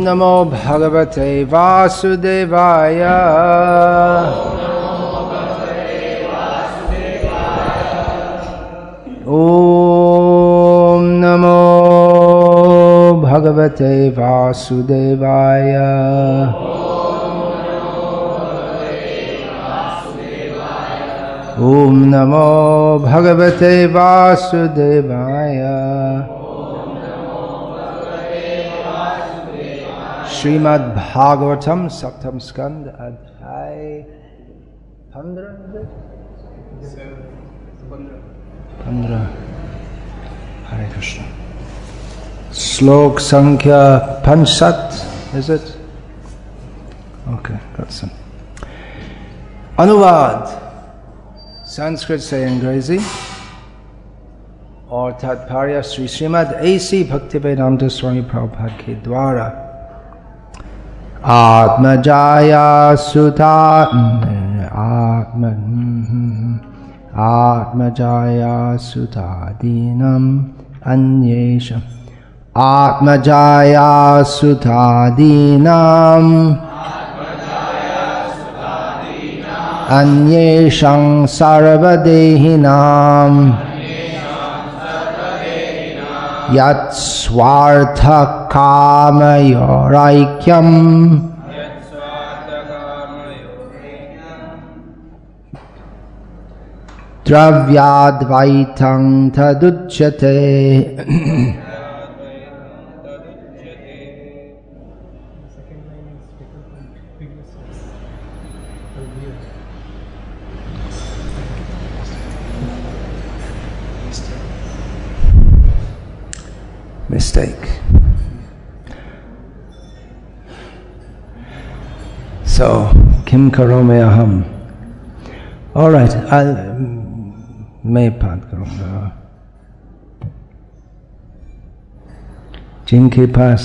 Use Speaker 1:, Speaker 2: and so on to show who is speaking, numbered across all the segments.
Speaker 1: नमो भगवते वासुदेवाय। ओम नमो भगवते वासुदेवाय। ओम नमो भगवते वासुदेवाय। श्रीमद् भागवतम सप्तम स्कंद अध्याय 15। हरे कृष्ण। श्लोक संख्या 65, is it? Okay, that's it. अनुवाद संस्कृत से अंग्रेजी और तात्पर्य श्री श्रीमद् ऐसी भक्तिवेदांत स्वामी प्रभुपाद के द्वारा। आत्मजाया सुता आत्मजाया सुतादीनम अन्येषां आत्मजाया सुतादीनाम अन्येषां सर्वदेहिनां यत् स्वार्थकामयोरैक्यम् द्रव्याद्वैतं तदुच्यते। Mistake. So, kim karome aham. All right, मैं बात करूंगा। जिनके पास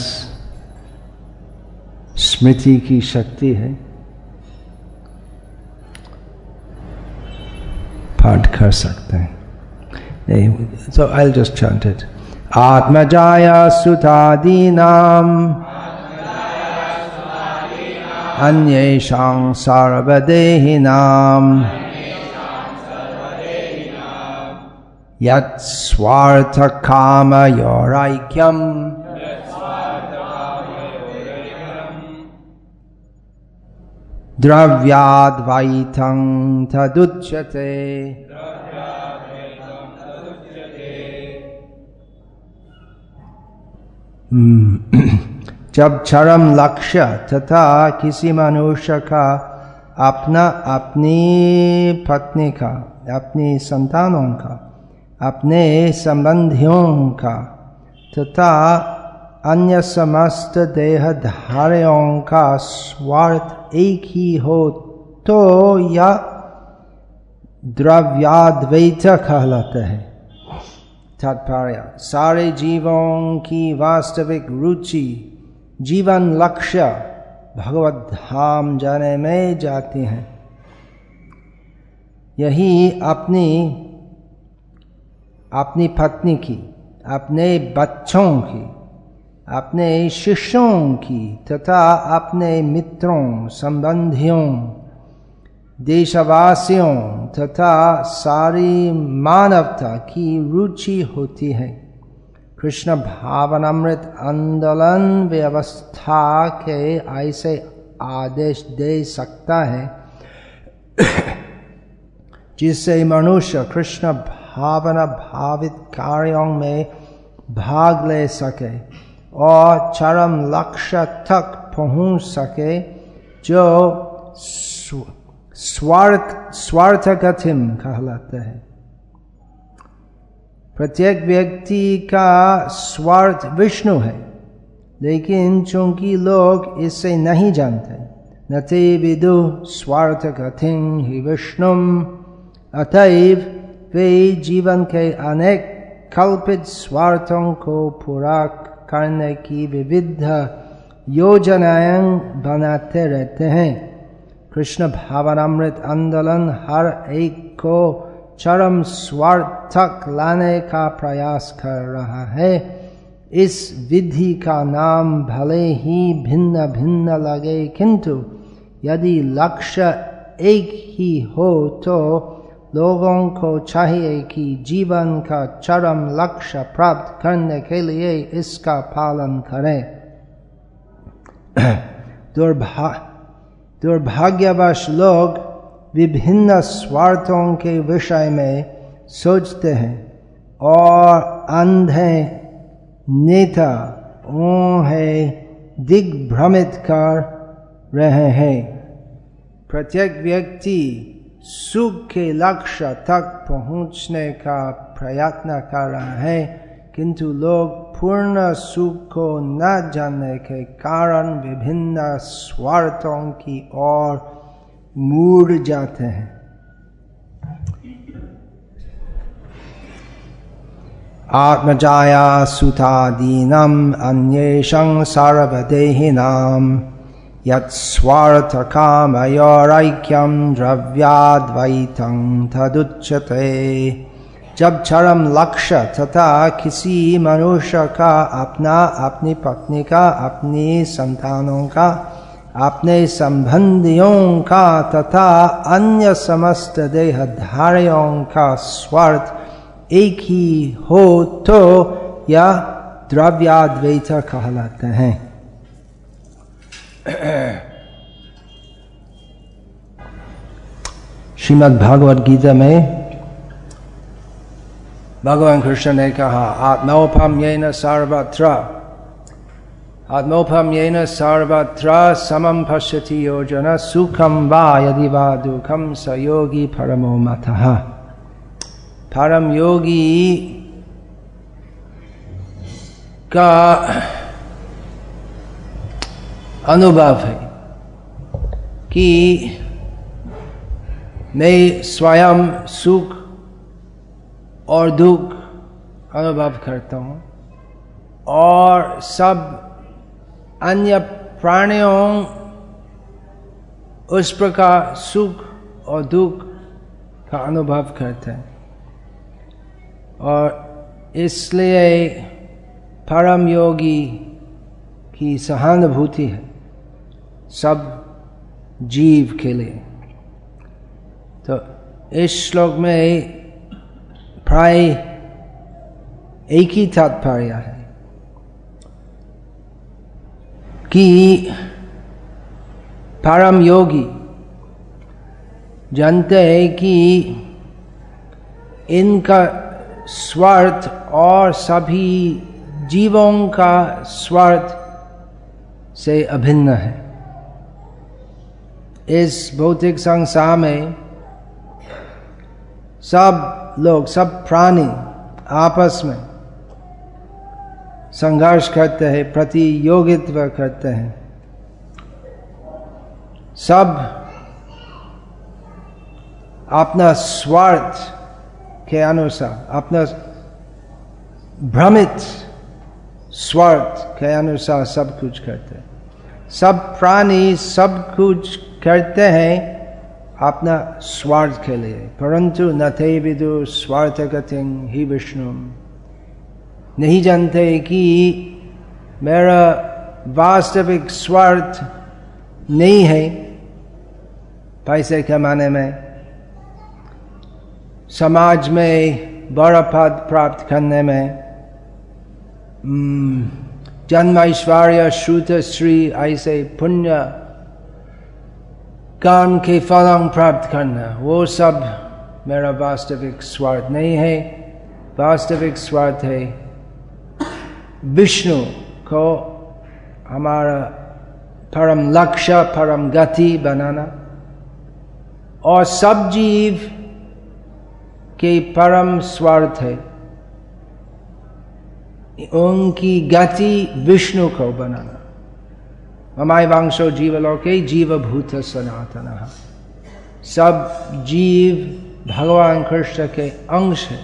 Speaker 1: स्मृति की शक्ति है पाठ कर सकते हैं। So I'll just chant it. आत्मजाया सुतादीनाम अन्येषां सर्वदेहिनां यत् स्वार्थकामयोरैक्यम् द्रव्याद्वैतं तदुच्यते। जब चरम लक्ष्य तथा किसी मनुष्य का अपना, अपनी पत्नी का, अपनी संतानों का, अपने संबंधियों का तथा अन्य समस्त देहधारियों का स्वार्थ एक ही हो तो यह द्रव्याद्वैत कहलाता है। तात्पर्य सारे जीवों की वास्तविक रुचि, जीवन लक्ष्य भगवत धाम जाने में जाती हैं। यही अपनी पत्नी की, अपने बच्चों की, अपने शिष्यों की तथा अपने मित्रों, संबंधियों, देशवासियों तथा सारी मानवता की रुचि होती है। कृष्ण भावनामृत आंदोलन व्यवस्था के ऐसे आदेश दे सकता है जिससे मनुष्य कृष्ण भावना भावित कार्यों में भाग ले सके और चरम लक्ष्य तक पहुंच सके, जो स्वार्थगतिम कहलाता है। प्रत्येक व्यक्ति का स्वार्थ विष्णु है, लेकिन चूंकि लोग इसे नहीं जानते, न ते विदु स्वार्थगतिं हि विष्णुम, अतएव वे जीवन के अनेक कल्पित स्वार्थों को पूरा करने की विविध योजनाएं बनाते रहते हैं। कृष्ण भावनामृत आंदोलन हर एक को चरम स्वार्थ तक लाने का प्रयास कर रहा है। इस विधि का नाम भले ही भिन्न भिन्न लगे, किंतु यदि लक्ष्य एक ही हो तो लोगों को चाहिए कि जीवन का चरम लक्ष्य प्राप्त करने के लिए इसका पालन करें। दुर्भाग्यवश लोग विभिन्न स्वार्थों के विषय में सोचते हैं और अंधे नेता उन्हें दिग्भ्रमित कर रहे हैं। प्रत्येक व्यक्ति सुख के लक्ष्य तक पहुंचने का प्रयत्न कर रहा है, किंतु लोग पूर्ण सुख को न जानने के कारण विभिन्न स्वार्थों की ओर मुड़ जाते हैं। आत्मजाया सुतादीनम् अन्येषं सर्वदेहिनाम् यत् स्वार्थ कामयोरैक्यं द्रव्याद्वैतं तदुच्यते। जब चरम लक्ष्य तथा किसी मनुष्य का अपना, अपनी पत्नी का, अपनी संतानों का, अपने संबंधियों का तथा अन्य समस्त देहधारियों का स्वार्थ एक ही हो तो यह द्रव्याद्वैत कहलाते हैं। श्रीमद् भागवत गीता में भगवान कृष्ण ने कहा, आत्मौपम्येन सर्वत्र समं पश्यति योजन सुखं वा यदि वा दुःखं स योगी परमो मतः। परम योगी का अनुभव है कि मैं स्वयं सुख और दुख अनुभव करता हूँ और सब अन्य प्राणियों उस प्रकार सुख और दुख का अनुभव करते हैं, और इसलिए परम योगी की सहानुभूति है सब जीव के लिए। तो इस श्लोक में प्राय एक ही तात्पर्य है कि परम योगी जानते हैं कि इनका स्वार्थ और सभी जीवों का स्वार्थ से अभिन्न है। इस भौतिक संसार में सब लोग, सब प्राणी आपस में संघर्ष करते हैं, प्रतियोगित्व करते हैं। सब अपना स्वार्थ के अनुसार, अपना भ्रमित स्वार्थ के अनुसार सब कुछ करते हैं। सब प्राणी सब कुछ करते हैं अपना स्वार्थ के लिए, परंतु न ते विदु स्वार्थ गतिं हि विष्णु। नहीं जानते कि मेरा वास्तविक स्वार्थ नहीं है पैसे कमाने में, समाज में बड़ा पद प्राप्त करने में, जन्म ऐश्वर्य श्रुत श्री ऐसे पुण्य काम के फल प्राप्त करना, वो सब मेरा वास्तविक स्वार्थ नहीं है। वास्तविक स्वार्थ है विष्णु को हमारा परम लक्ष्य, परम गति बनाना, और सब जीव के परम स्वार्थ है उनकी गति विष्णु को बनाना। ममाय वांशो जीवलोके जीवभूत सनातनः। सब जीव भगवान कृष्ण के अंश है,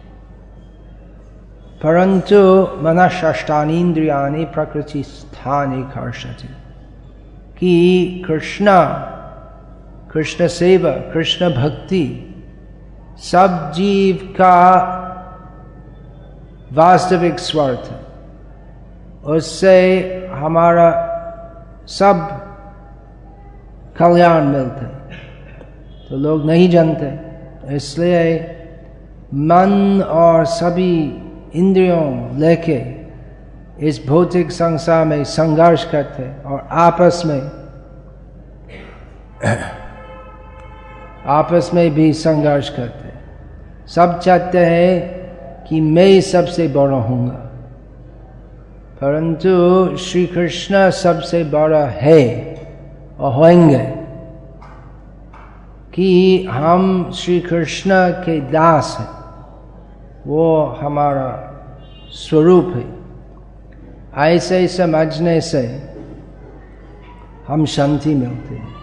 Speaker 1: परंतु मनःषष्ठानीन्द्रियाणि प्रकृति स्थानि कर्षति। कि कृष्ण सेवा, कृष्ण भक्ति सब जीव का वास्तविक स्वार्थ है, उससे हमारा सब कल्याण मिलता है, तो लोग नहीं जानते। इसलिए मन और सभी इंद्रियों लेके इस भौतिक संसार में संघर्ष करते और आपस में भी संघर्ष करते। सब चाहते हैं कि मैं सबसे बड़ा हूँगा, परंतु श्री कृष्ण सबसे बड़ा है और होंगे कि हम श्री कृष्ण के दास हैं, वो हमारा स्वरूप है। ऐसे समझने से हम शांति मिलते हैं।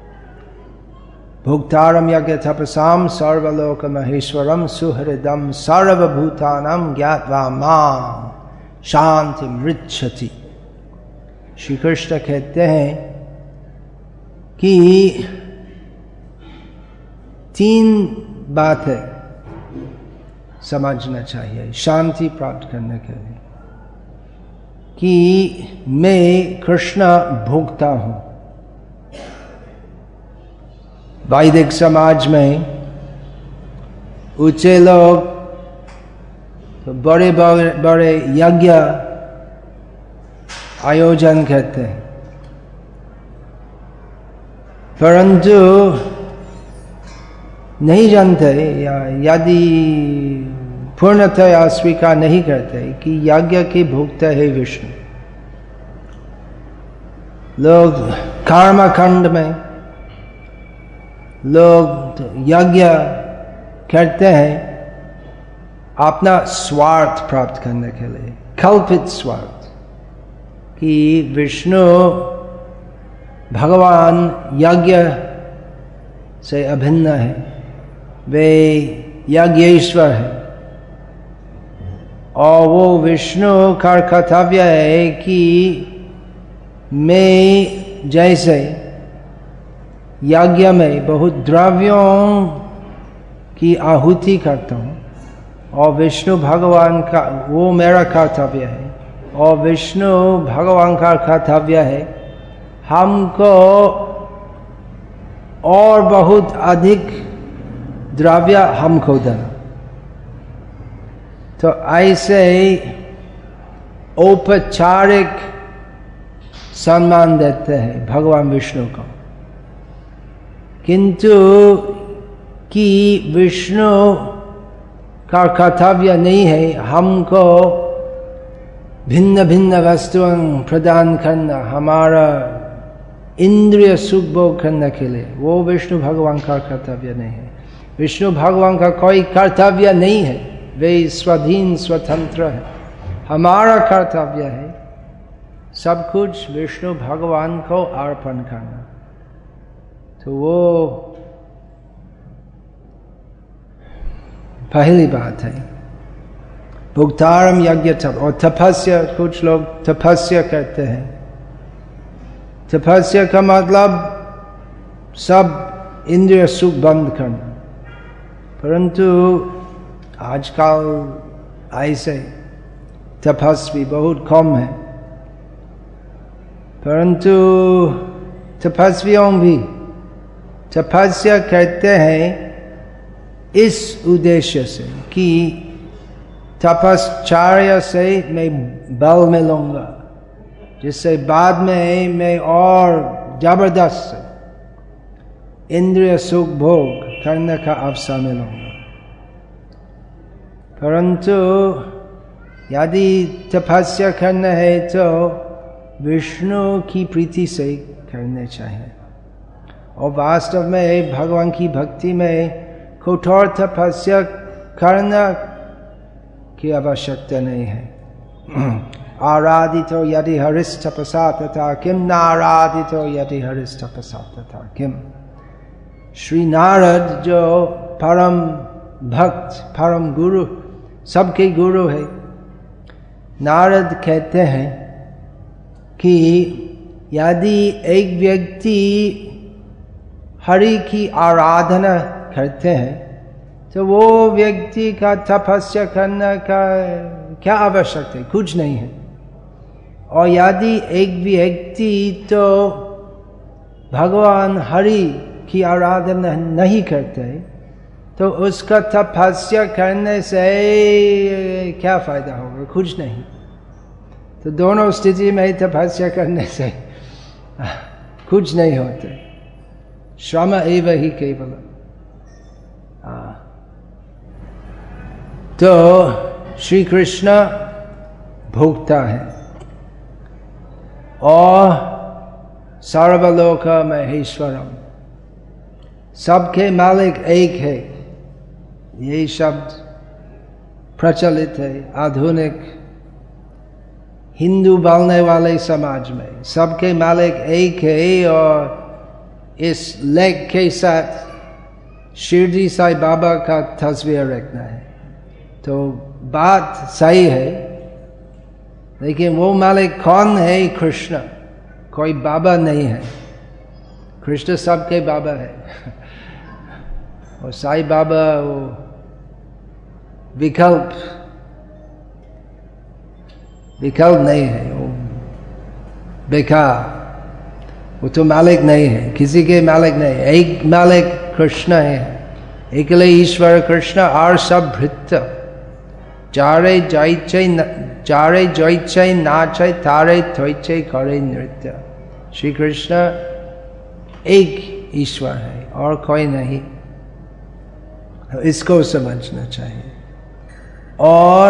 Speaker 1: भोक्तारम यज्ञ तपसाम सर्वलोक महेश्वरम सुहृदम सर्वभूतानां ज्ञात्वा मां शांति मृच्छति। श्री कृष्ण कहते हैं कि 3 बातें समझना चाहिए शांति प्राप्त करने के लिए, कि मैं कृष्ण भोक्ता हूं। वैदिक समाज में ऊंचे लोग तो बड़े बड़े यज्ञ आयोजन करते हैं, परंतु नहीं जानते या यदि पूर्णतया स्वीकार नहीं करते कि यज्ञ के भोक्ता है विष्णु। लोग कर्मकांड में लोग यज्ञ करते हैं अपना स्वार्थ प्राप्त करने के लिए, कल्पित स्वार्थ, कि विष्णु भगवान यज्ञ से अभिन्न है, वे यज्ञेश्वर है और वो विष्णु का कर्तव्य है कि मैं जैसे यज्ञ में बहुत द्रव्यों की आहुति करता हूँ और विष्णु भगवान का वो मेरा कर्तव्य है, और विष्णु भगवान का कर्तव्य है हमको और बहुत अधिक द्रव्य हमको देना। तो ऐसे औपचारिक सम्मान देते हैं भगवान विष्णु को, किंतु कि विष्णु का कर्तव्य नहीं है हमको भिन्न भिन्न वस्तुएं प्रदान करना, हमारा इंद्रिय सुख भोग करने के लिए, वो विष्णु भगवान का कर्तव्य नहीं है। विष्णु भगवान का कोई कर्तव्य नहीं है, वे स्वाधीन स्वतंत्र है। हमारा कर्तव्य है सब कुछ विष्णु भगवान को अर्पण करना। तो वो पहली बात है। भोक्तारम यज्ञ तप, और तपस्या, कुछ लोग तपस्या करते हैं। तपस्या का मतलब सब इंद्रिय सुख बंद करना, परंतु आजकल ऐसे तपस्वी बहुत कम है, परंतु तपस्वियों भी तपस्या करते हैं इस उद्देश्य से कि तपश्चर्या से मैं बल मिलूंगा, जिससे बाद में मैं और जबरदस्त इंद्रिय सुख भोग करने का अवसर मिलूंगा। परंतु यदि तपस्या करना है तो विष्णु की प्रीति से करने चाहिए, और वास्तव में भगवान की भक्ति में कठोर तपस्या करना की आवश्यकता नहीं है। आराधितो यदि हरिस् तपसा तथा किम, नाराधितो यदि हरिस् तपसा तथा किम। श्री नारद जो परम भक्त, परम गुरु, सबके गुरु है, नारद कहते हैं कि यदि एक व्यक्ति हरि की आराधना करते हैं तो वो व्यक्ति का तपस्या करने का क्या आवश्यकता है? कुछ नहीं है। और यदि एक व्यक्ति तो भगवान हरि की आराधना नहीं करते तो उसका तपस्या करने से क्या फायदा होगा? कुछ नहीं। तो दोनों स्थिति में तपस्या करने से कुछ नहीं होते। श्रम एव ही केवल। तो श्री कृष्ण भोक्ता है और सर्वलोक महेश्वरम, सबके मालिक एक है। ये शब्द प्रचलित है आधुनिक हिंदू बोलने वाले समाज में। सबके मालिक एक है और इस लेख के साथ शिरडी साईं बाबा का तस्वीर रखना है। तो बात सही है, लेकिन वो मालिक कौन है? कृष्ण, कोई बाबा नहीं है। कृष्ण सबके बाबा है और साईं बाबा वो विकल्प नहीं है, वो बेकार, वो तो मालिक नहीं है, किसी के मालिक नहीं है। एक मालिक कृष्ण है, एकले ईश्वर कृष्ण और सब भृत्य। जारे जैचे नाचे तारे थोचे करे नृत्य। श्री कृष्ण एक ईश्वर है और कोई नहीं, इसको समझना चाहिए। और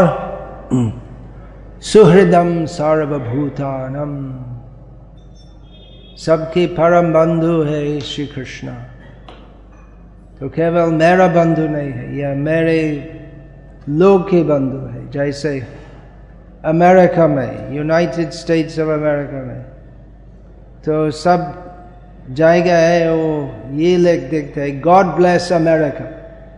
Speaker 1: सुहृदम सर्वभूतानम, सबके परम बंधु है श्री कृष्ण। तो केवल मेरा बंधु नहीं है, यह मेरे लोग के बंधु है। जैसे अमेरिका में, यूनाइटेड स्टेट्स ऑफ अमेरिका में तो सब जगह है वो ये लिख देखते हैं, गॉड ब्लेस अमेरिका।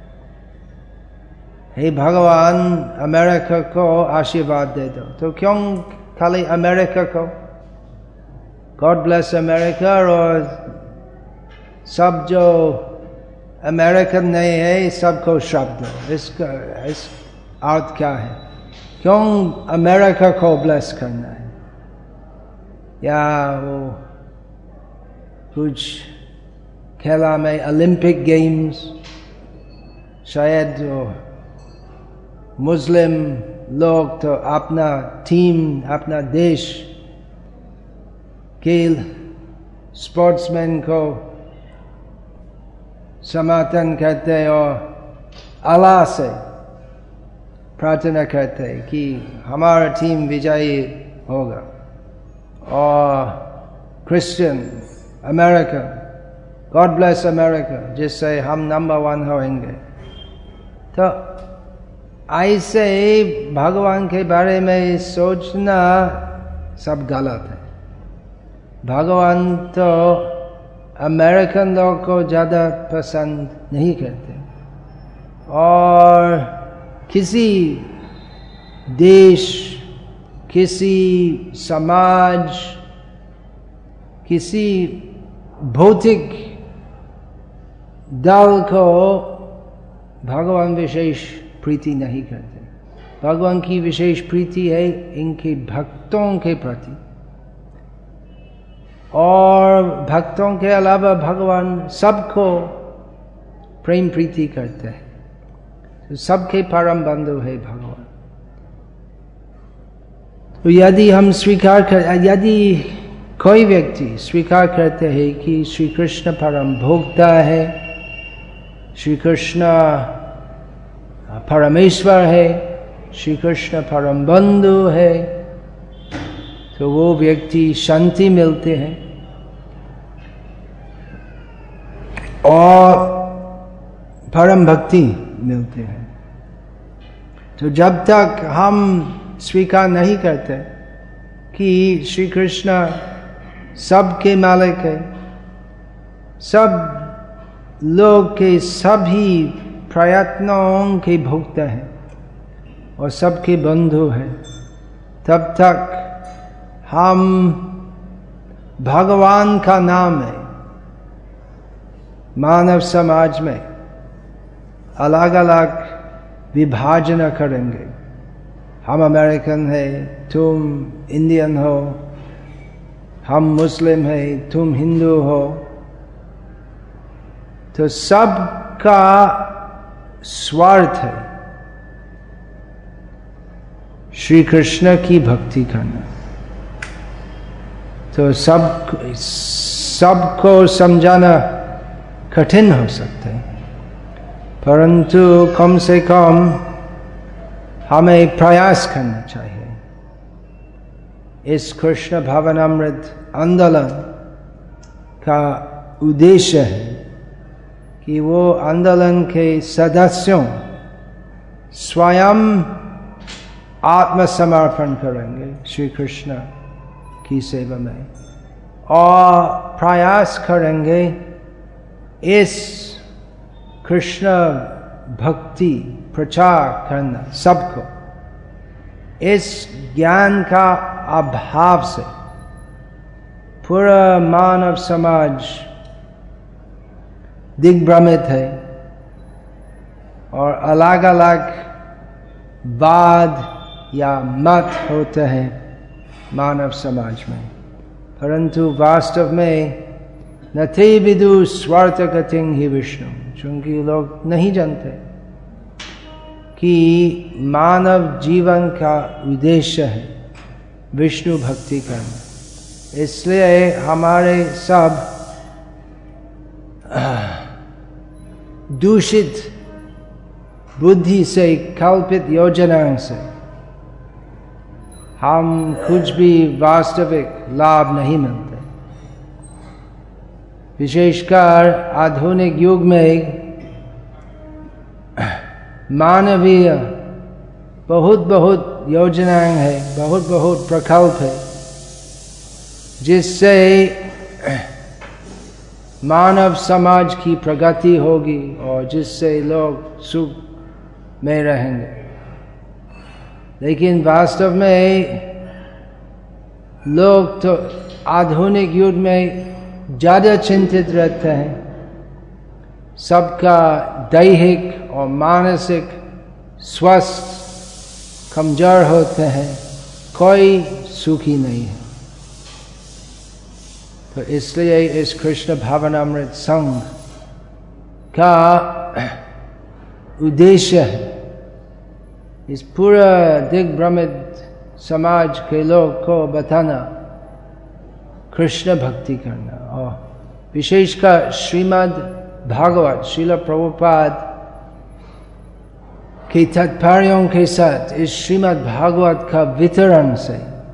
Speaker 1: हे भगवान अमेरिका को आशीर्वाद दे दो। तो क्यों खाली अमेरिका को गॉड ब्लेस अमेरिका, और सब जो अमेरिकन नहीं है सबको शब्द दो? इसका अर्थ क्या है? क्यों अमेरिका को ब्लेस करना है? या वो कुछ खेला में ओलंपिक गेम्स, शायद जो मुस्लिम लोग तो अपना टीम, अपना देश के स्पोर्ट्समैन को समर्थन करते और अल्लाह से प्रार्थना करते कि हमारा टीम विजयी होगा। और Christian America, God bless America, जिससे हम नंबर 1 होंगे। तो ऐसे भगवान के बारे में सोचना सब गलत है। भगवान तो अमेरिकन लोग को ज़्यादा पसंद नहीं करते, और किसी देश, किसी समाज, किसी भौतिक दल को भगवान विशेष प्रीति नहीं करते। भगवान की विशेष प्रीति है इनके भक्तों के प्रति, और भक्तों के अलावा भगवान सबको प्रेम प्रीति करते हैं। तो सबके परम बंधु है भगवान। तो यदि हम स्वीकार कर, यदि कोई व्यक्ति स्वीकार करते हैं कि श्री कृष्ण परम भोक्ता है, श्री कृष्ण परमेश्वर है, श्री कृष्ण परम बंधु है, तो वो व्यक्ति शांति मिलते हैं और परम भक्ति मिलते हैं। तो जब तक हम स्वीकार नहीं करते कि श्री कृष्ण सबके मालिक है, सब लोग के सभी प्रयत्नों के भोक्ता हैं और सबके बंधु हैं, तब तक हम भगवान का नाम है मानव समाज में अलग अलग विभाजन करेंगे। हम अमेरिकन है, तुम इंडियन हो, हम मुस्लिम है, तुम हिंदू हो, तो सबका स्वार्थ है श्री कृष्ण की भक्ति करना। तो सबको समझाना कठिन हो सकता है, परंतु कम से कम हमें प्रयास करना चाहिए। इस कृष्ण भावनामृत आंदोलन का उद्देश्य है कि वो आंदोलन के सदस्यों स्वयं आत्मसमर्पण करेंगे श्री कृष्ण की सेवा में और प्रयास करेंगे इस कृष्ण भक्ति प्रचार करना। सबको इस ज्ञान का अभाव से पूरा मानव समाज दिग्भ्रमित है और अलग अलग वाद या मत होते हैं मानव समाज में, परंतु वास्तव में नथि विदु स्वार्थ गतिं हि विष्णु, क्योंकि लोग नहीं जानते कि मानव जीवन का उद्देश्य है विष्णु भक्ति करना। इसलिए हमारे सब दूषित बुद्धि से कल्पित योजनाओं से हम कुछ भी वास्तविक लाभ नहीं मिलते। विशेषकर आधुनिक युग में मानवीय बहुत योजनाएं हैं, बहुत प्रकल्प है, जिससे मानव समाज की प्रगति होगी और जिससे लोग सुख में रहेंगे। लेकिन वास्तव में लोग तो आधुनिक युग में ज़्यादा चिंतित रहते हैं, सबका दैहिक और मानसिक स्वास्थ्य कमजोर होते हैं, कोई सुखी नहीं है। तो इसलिए इस कृष्ण भावनामृत संघ का उद्देश्य है इस पूरा दिग्भ्रमित समाज के लोग को बताना कृष्ण भक्ति करना। और विशेषकर श्रीमद् भागवत श्रील प्रभुपाद के तात्पर्यों के साथ इस श्रीमद् भागवत का वितरण से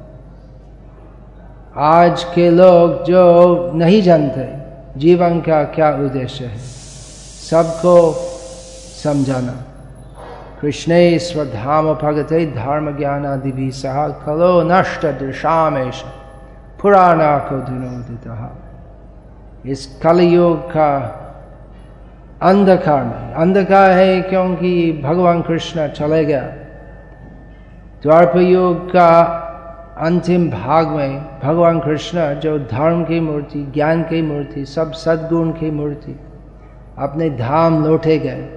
Speaker 1: आज के लोग जो नहीं जानते जीवन का क्या उद्देश्य है, सबको समझाना। कृष्णे स्वधाम भगते धर्म ज्ञानादिभिः सह खलो नष्ट दृशामेश पुराना को धुनोदितः। इस कलयुग का अंधकार में, अंधकार है क्योंकि भगवान कृष्ण चले गया। द्वापर युग का अंतिम भाग में भगवान कृष्ण जो धर्म की मूर्ति, ज्ञान की मूर्ति, सब सद्गुण की मूर्ति, अपने धाम लौटे गए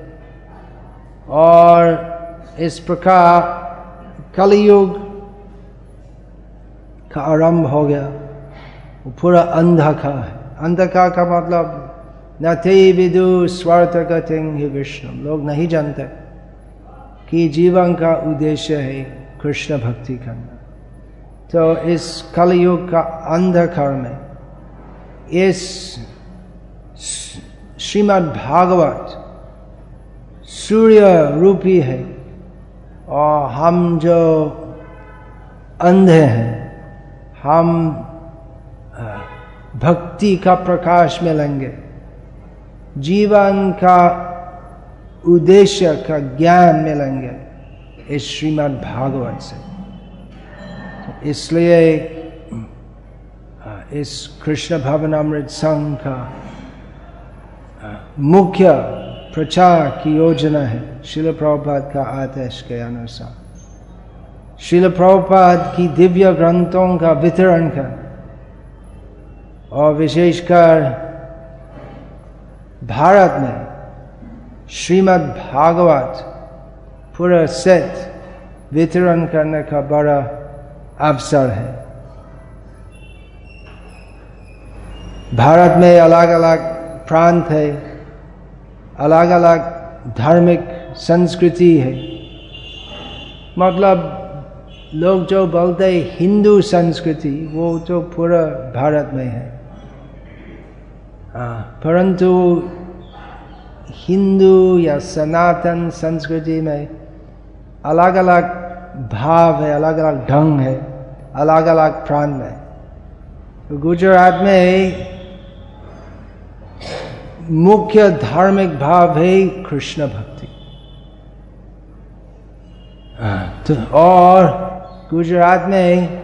Speaker 1: और इस प्रकार कलयुग का आरंभ हो गया। वो पूरा अंधकार है। अंधकार का मतलब नथि विदु स्वार्थ गतिं हि विष्णु। लोग नहीं जानते कि जीवन का उद्देश्य है कृष्ण भक्ति करना। तो इस कलयुग का अंधकार में इस श्रीमद् भागवत सूर्य रूपी है और हम जो अंधे हैं, हम भक्ति का प्रकाश मिलेंगे, जीवन का उद्देश्य का ज्ञान मिलेंगे इस श्रीमद् भागवत से। इसलिए इस कृष्ण भावनामृत संघ का मुख्य प्रचार की योजना है श्रील प्रभुपाद का आदेश के अनुसार श्रील प्रभुपाद की दिव्य ग्रंथों का वितरण करना और विशेषकर भारत में श्रीमद् भागवत पूरा सेट वितरण करने का बड़ा अवसर है। भारत में अलग अलग प्रांत है, अलग अलग धार्मिक संस्कृति है। मतलब लोग जो बोलते हैं हिंदू संस्कृति, वो तो पूरा भारत में है। परंतु हिंदू या सनातन संस्कृति में अलग अलग भाव है, अलग अलग ढंग है, अलग अलग प्रांत में। तो गुजरात में मुख्य धार्मिक भाव है कृष्ण भक्ति। तो और गुजरात में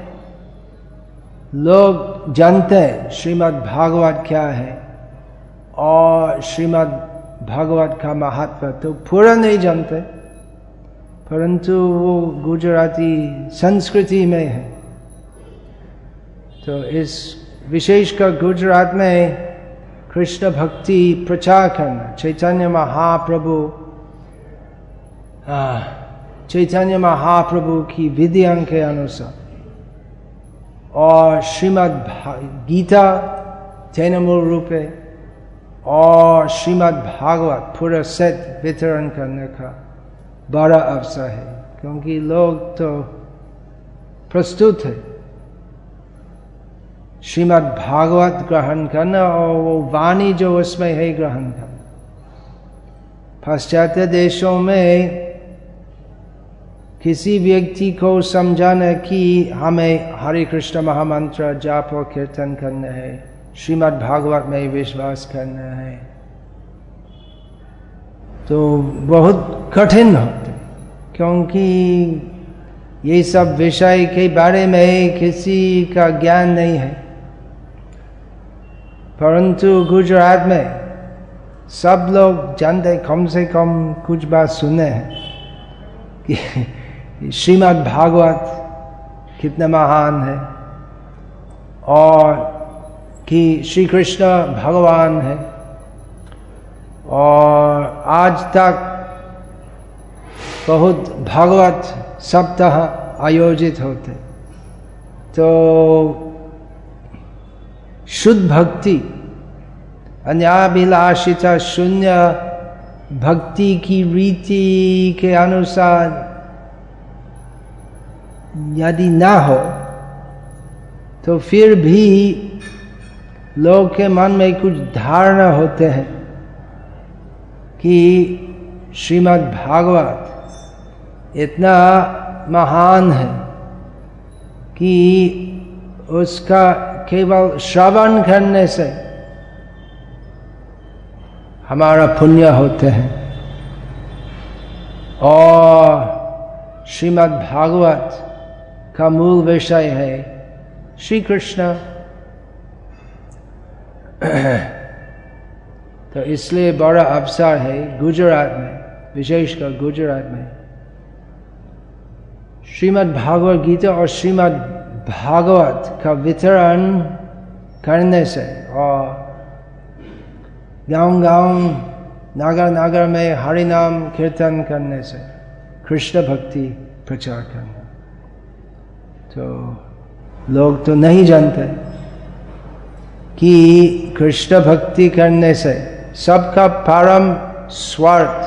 Speaker 1: लोग जानते हैं श्रीमद् भागवत क्या है और श्रीमद् भागवत का महत्व तो पूरा नहीं जानते, परंतु वो गुजराती संस्कृति में है। तो इस विशेषकर गुजरात में कृष्ण भक्ति प्रचार करना, चैतन्य महाप्रभु की विधियों के अनुसार और श्रीमद् गीता तैनमूल रूपे और श्रीमद् भागवत पूरा सेट वितरण करने का बड़ा अवसर है। क्योंकि लोग तो प्रस्तुत है श्रीमद् भागवत ग्रहण करना और वो वाणी जो उसमें है ग्रहण करना। पाश्चात्य देशों में किसी व्यक्ति को समझाना कि हमें हरे कृष्ण महामंत्र जाप और कीर्तन करना है, श्रीमद् भागवत में विश्वास करना है, तो बहुत कठिन होते, क्योंकि ये सब विषय के बारे में किसी का ज्ञान नहीं है। परंतु गुजरात में सब लोग जानते, कम से कम कुछ बात सुने हैं कि श्रीमद् भागवत कितना महान है और कि श्री कृष्ण भगवान है। और आज तक बहुत भागवत सप्ताह आयोजित होते। तो शुद्ध भक्ति, अन्याभिलाषिता शून्य भक्ति की रीति के अनुसार यदि ना हो तो फिर भी लोग के मन में कुछ धारणा होते हैं कि श्रीमद् भागवत इतना महान है कि उसका केवल श्रवण करने से हमारा पुण्य होते हैं। और श्रीमद् भागवत का मूल विषय है श्री कृष्ण। तो इसलिए बड़ा अवसर है गुजरात में, विशेषकर गुजरात में श्रीमद् भागवत गीता और श्रीमद् भागवत का वितरण करने से और गांव-गांव, नगर-नगर में हरि नाम कीर्तन करने से कृष्ण भक्ति प्रचार करना। तो लोग तो नहीं जानते कि कृष्ण भक्ति करने से सबका परम स्वार्थ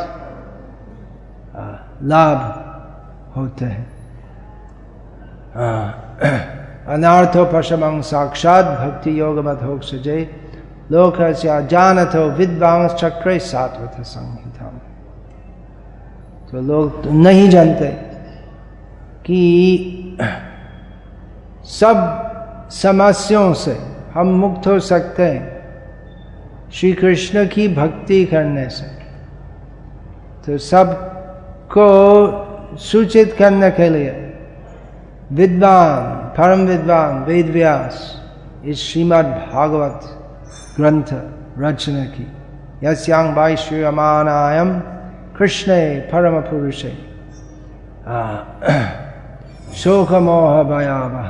Speaker 1: लाभ होते हैं। अनार्थो पशमं साक्षात भक्ति योगमधोक्ष सजे लोकस्य जानतो विद्वांस चक्रे सात्वत संहिता। तो लोग तो नहीं जानते कि सब समस्याओं से हम मुक्त हो सकते हैं श्री कृष्ण की भक्ति करने से। तो सबको सूचित करने के लिए विद्वान, परम विद्वान वेद व्यास इस श्रीमद् भागवत ग्रंथ रचना की। यस्यांग वैश्यमानायम कृष्णे परम पुरुषे शोक मोह भयावह।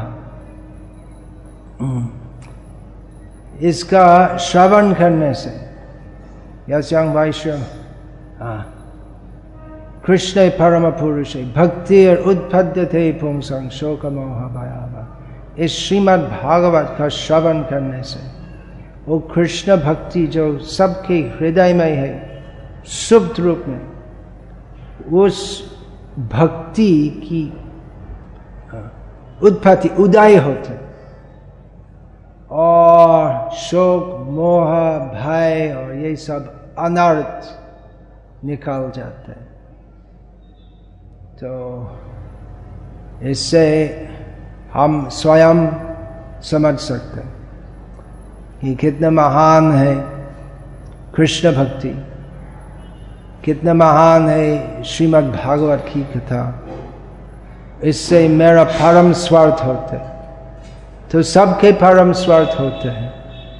Speaker 1: इसका श्रवण करने से यस्यांग वैश्य कृष्ण परम पुरुष भक्ति और उत्पद्यते पुंसं शोक मोह भयावा। इस श्रीमद् भागवत का श्रवण करने से वो कृष्ण भक्ति जो सबके हृदय में है सुप्त रूप में, उस भक्ति की उत्पत्ति उदय होते और शोक मोह भय और ये सब अनर्थ निकाल जाते हैं। तो इससे हम स्वयं समझ सकते हैं कि कितना महान है कृष्ण भक्ति, कितना महान है श्रीमद् भागवत की कथा। इससे मेरा परम स्वार्थ होता है, तो सबके परम स्वार्थ होते हैं।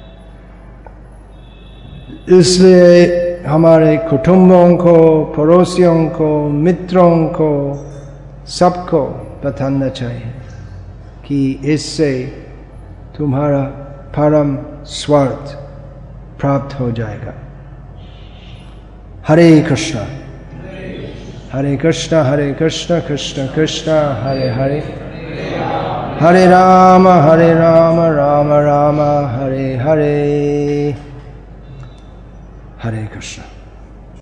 Speaker 1: इसलिए हमारे कुटुंबों को, पड़ोसियों को, मित्रों को, सबको बताना चाहिए कि इससे तुम्हारा परम स्वार्थ प्राप्त हो जाएगा। हरे कृष्णा हरे कृष्णा कृष्ण कृष्ण हरे हरे, हरे राम राम राम हरे हरे। हरे कृष्ण।